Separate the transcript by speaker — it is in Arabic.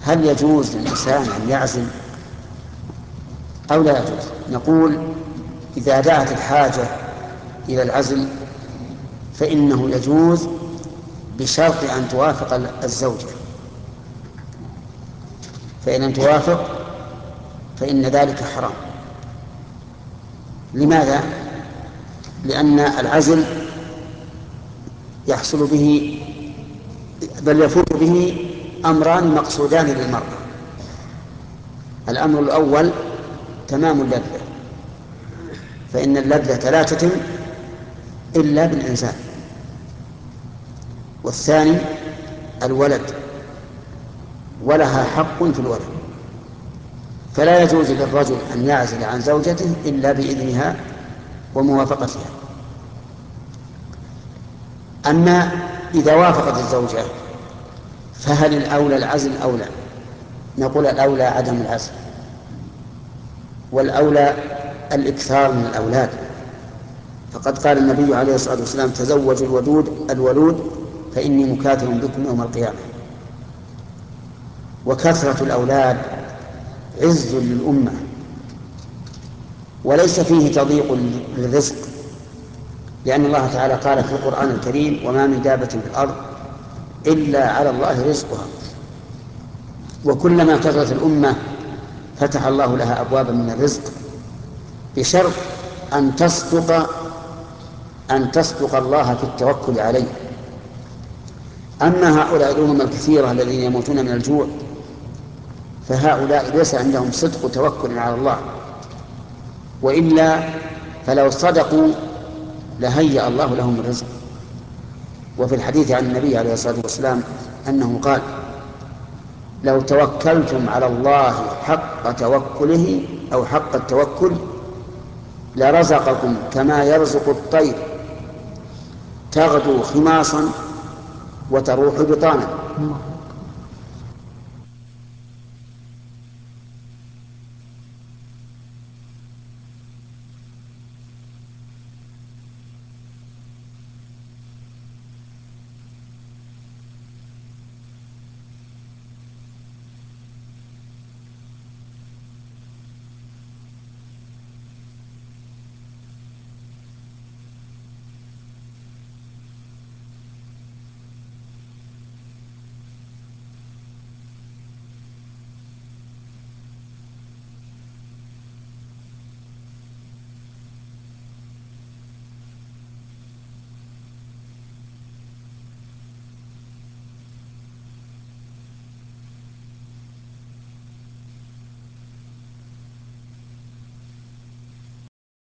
Speaker 1: هل يجوز للإنسان أن يعزل أو لا يجوز؟ نقول إذا دعت الحاجة إلى العزل فإنه يجوز بشرط أن توافق الزوجة، فإن لم توافق فإن ذلك حرام. لماذا؟ لأن العزل يحصل به بل يفوت به أمران مقصودان للمرأة. الأمر الأول تمام اللذة، فإن اللذة لا تتم إلا بالإنزال. والثاني الولد، ولها حق في الولد، فلا يجوز للرجل أن يعزل عن زوجته إلا بإذنها وموافقتها. أما إذا وافقت الزوجة فهل الأولى العزل أو لا؟ نقول الأولى عدم العزل، والأولى الإكثار من الأولاد، فقد قال النبي عليه الصلاة والسلام: تزوجوا الولود فإني مكاثر بكم يوم القيامة. وكثرة الأولاد عز للأمة، وليس فيه تضييق للرزق، لأن الله تعالى قال في القرآن الكريم: وما من دابة في الأرض إلا على الله رزقها. وكلما كثرت الأمة فتح الله لها أبوابا من الرزق، بشرط أن تصدق الله في التوكل عليه. أما هؤلاء الأمم الكثيرة الذين يموتون من الجوع فهؤلاء ليس عندهم صدق توكل على الله، وإلا فلو صدقوا لهيأ الله لهم الرزق. وفي الحديث عن النبي عليه الصلاة والسلام أنه قال: لو توكلتم على الله حق توكله أو حق التوكل لرزقكم كما يرزق الطير تغدو خماصا وتروح بطانا.